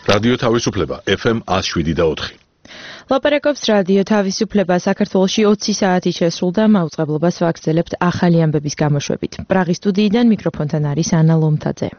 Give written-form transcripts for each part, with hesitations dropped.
რადიო თავისუფლება FM 107.4. ლაპარაკობს რადიო თავისუფლება. საქართველოში 20 საათი შესრულდა, მაუწყებლობას ვაგრძელებთ ახალი ამბების გამოშვებით. პრაღის სტუდიიდან მიკროფონთან არის ანა ლომთაძე.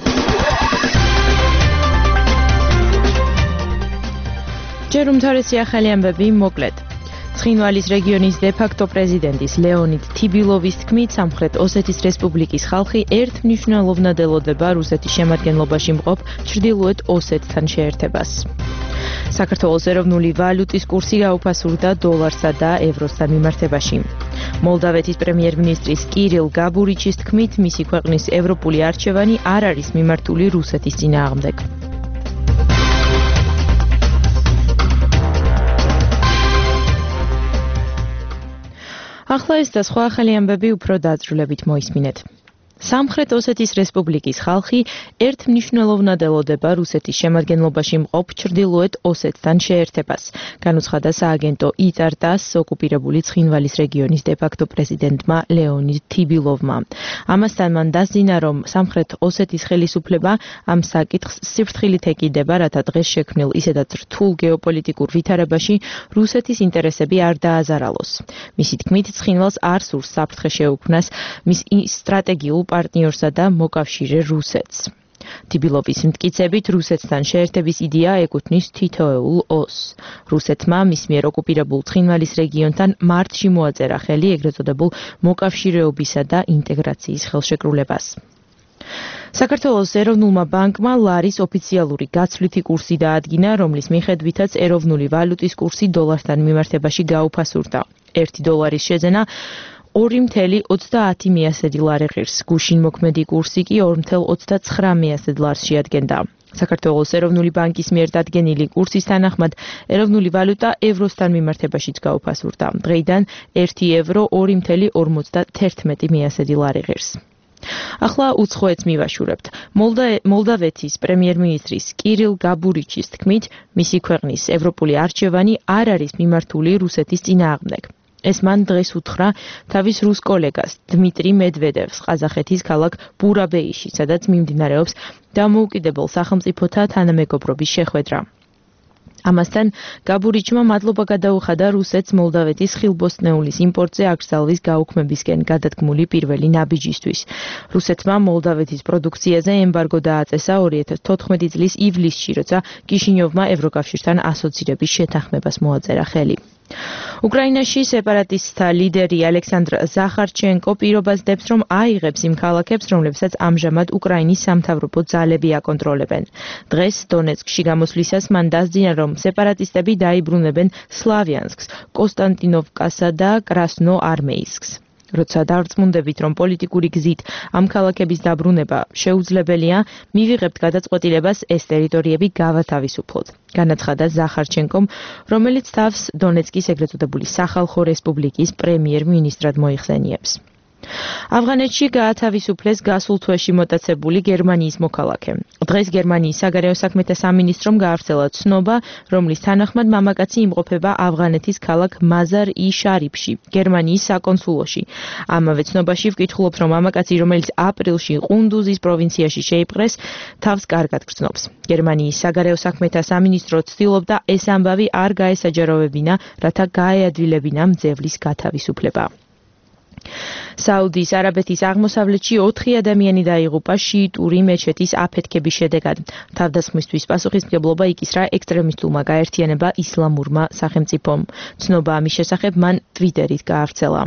ჯერ უმთავრესი ახალი ამბები მოკლედ. ცხინვალის რეგიონის დე-ფაქტო პრეზიდენტის ლეონიდ თიბილოვის თქმით, სამხრეთ ოსეთის რესპუბლიკის ხალხი ერთმნიშვნელოვნად ელოდება რუსეთის შემადგენლობაში მყოფ ჩრდილოეთ ოსეთთან შეერთებას. საქართველოს ეროვნული ვალუტის კურსი გაუფასურდა დოლარსა და ევროსთან მიმართებაში. მოლდავეთის პრემიერ-მინისტრის კირილ გაბურიჩის თქმით, მისი ქვეყნის ევროპული არჩევანი არ არის მიმართული რუსეთის წინააღმდეგ. ახლა ეს და სხვა ახალი ამბები უფრო დაწვრილებით მოისმინეთ. სამხრეთ ოსეთის რესპუბლიკის ხალხი ერთმნიშვნელოვნად ელოდება რუსეთის შემადგენლობაში მყოფ ჩრდილოეთ ოსეთთან შეერთებას. განუცხადა სააგენტო იტარტას ოკუპირებული ცხინვალის რეგიონის დე-ფაქტო პრეზიდენტმა ლეონიდ თიბილოვმა. ამასთან მან დასძინა, რომ სამხრეთ ოსეთის ხელისუფლება ამ საკითხს სიფრთხილით ეკიდება, რათა დღეს შექმნილ ისედაც რთულ გეოპოლიტიკურ ვითარებაში რუსეთის ინტერესები არ დააზარალოს. მისი თქმით, ცხინვალს არ სურს საფრთხე შეუქმნას მის სტრატეგიულ პარტნიორსა და მოკავშირე რუსეთს. თიბილოვის მტკიცებით, რუსეთთან შეერთების იდეა ეკუთვნის თითოეულ ოსს. რუსეთმა მის მიერ ოკუპირებულ ცხინვალის რეგიონთან მარტში მოაწერა ხელი ეგრეთ წოდებულ მოკავშირეობისა და ინტეგრაციის ხელშეკრულებას. საქართველოს ეროვნულმა ბანკმა ლარის ოფიციალური გაცვლითი კურსი დაადგინა, რომლის მიხედვითაც ეროვნული ვალუტის კურსი დოლართან მიმართებაში გაუფასურდა. 1 დოლარის შეძენა 2,30 ლარი ღირს. გუშინ მოქმედი კურსი კი 2,29 ლარს შეადგენდა. საქართველოს ეროვნული ბანკის მიერ დადგენილი კურსის თანახმად ეროვნული ვალუტა ევროსთან მიმართებაშიც გაუფასურდა. დღეიდან 1 ევრო 2,51 ლარი ღირს. ახლა უცხოეთს მივაშურებთ. მოლდავეთის პრემიერ-მინისტრის კირილ გაბურიჩის თქმით, მისი ქვეყნის ევროპული არჩევანი არ არის მიმართული რუსეთის წინააღმდეგ. ეს მან დღეს უთხრა თავის რუს კოლეგას დმიტრი მედვედევს ყაზახეთის ქალაქ ბურაბეიში, სადაც მიმდინარეობს დამოუკიდებელ სახელმწიფოთა თანამეგობრობის შეხვედრა. ამასთან გაბურიჩმა მადლობა გადაუხადა რუსეთს მოლდავეთის ხილბოსტნეულის იმპორტზე აკრძალვის გაუქმებისკენ გადადგმული პირველი ნაბიჯისთვის. რუსეთმა მოლდავეთის პროდუქციაზე ემბარგო დააწესა 2014 წლის ივლისში, როცა კიშინიოვმა ევროკავშირთან ასოცირების შეთანხმებას მოაწერა ხელი. უკრაინაში სეპარატისტთა ლიდერი ალექსანდრ ზახარჩენკო პირობას დებს, რომ აიღებს იმ ქალაქებს, რომლებსაც ამჟამად უკრაინის სამთავრობო ძალები აკონტროლებენ. დღეს დონეცკში გამოსვლისას მან დასძინა, რომ სეპარატისტები დაიბრუნებენ სლავიანსკს, კოსტანტინოვკასა და კრასნოარმეისკს. როცა დარწმუნდებით, რომ პოლიტიკური გზით ამ ქალაქების დაბრუნება შეუძლებელია, მივიღებთ გადაწყვეტილებას ეს ტერიტორიები გავათავისუფლოთ. განაცხადა ზახარჩენკომ, რომელიც თავს დონეცკის ეგრეთ წოდებული სახალხო რესპუბლიკის პრემიერ-მინისტრად მოიხსენიებს. ავღანეთში გაათავისუფლეს გასულ თვეში მოტაცებული გერმანიის მოქალაქე. დღეს გერმანიის საგარეო საქმეთა სამინისტრომ გაავრცელა ცნობა, რომლის თანახმად მამაკაცი იმყოფება ავღანეთის ქალაქ მაზარ-ი-შარიფში, გერმანიის საკონსულოში. ამავე ცნობაში ვკითხულობთ, რომ მამაკაცი, რომელიც აპრილში ყუნდუზის პროვინციაში შეიპყრეს, თავს კარგად გრძნობს. გერმანიის საგარეო საქმეთა სამინისტრო ცდილობდა ეს ამბავი არ გაესაჯაროვებინა, რათა გაეადვილებინა მძევლის გათავისუფლება. საუდის არაბეთის აღმოსავლეთში 4 ადამიანი დაიღუპა შიიტური მეჩეთის აფეთქების შედეგად. თავდასხმისთვის პასუხისმგებლობა იკისრა ექსტრემისტულმა გაერთიანება ისლამურმა სახელმწიფომ. ცნობა ამის შესახებ მან ტვიტერით გაავრცელა.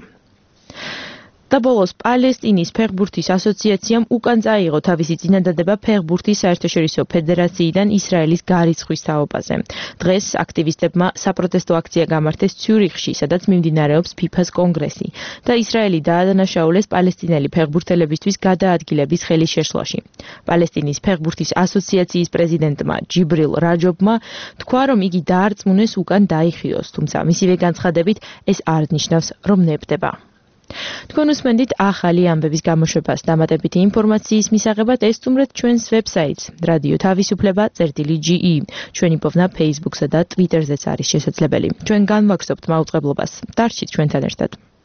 და ბოლოს პალესტინის ფეხბურთის ასოციაციამ უკან წაიღო თავისი წინადადება ფეხბურთის საერთაშორისო ფედერაციიდან ისრაელის გარიცხვის თაობაზე. დღეს აქტივისტებმა საპროტესტო აქცია გამართეს ციურიხში, სადაც მიმდინარეობს ფიფას კონგრესი და ისრაელი დაადანაშაულეს პალესტინელი ფეხბურთელებისთვის გადაადგილების ხელის შეშლაში. პალესტინის ფეხბურთის ასოციაციის პრეზიდენტმა ჯიბრილ რაჯობმა თქვა, რომ იგი დაარწმუნეს უკან დაიხიოს, თუმცა მისივე განცხადებით ეს არ ნიშნავს, რომ ნებდება. თქვენ უსმენთ ახალი ამბების გამოშვებას. დამატებითი ინფორმაციის მისაღებად ესტუმრეთ ჩვენს ვებსაიტს რადიო თავისუფლება.ge. ჩვენი პოვნა Facebook-სა და Twitter-ზეც არის შესაძლებელი. ჩვენ განვაგრძობთ მაუწყებლობას. დარჩით ჩვენთან ერთად.